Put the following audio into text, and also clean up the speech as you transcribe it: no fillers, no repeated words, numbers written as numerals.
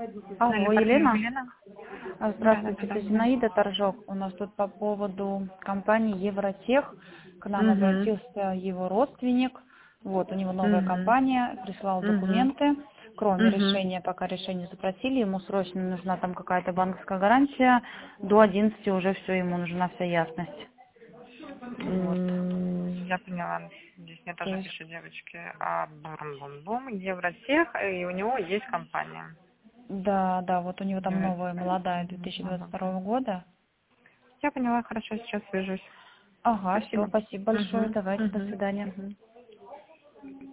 Алло, Партнер Елена? Елена? Да, да, Здравствуйте, да, это да. Зинаида Торжок. У нас тут по поводу компании Евротех. К нам Угу. обратился его родственник. Вот, у него новая Угу. компания, прислал Угу. документы. Кроме Угу. решения, пока решение запросили, ему срочно нужна там какая-то банковская гарантия. До 11 уже все, ему нужна вся ясность. Вот. Я поняла. Здесь мне То тоже есть, пишут девочки. Бум-бум-бум. Евротех, и у него есть компания. да, да, вот у него там новая, Евротех. молодая, Ага. 2022 года. Я поняла, хорошо, сейчас свяжусь. Ага, все, Спасибо. спасибо большое, Угу. давайте, до Угу. свидания. Угу.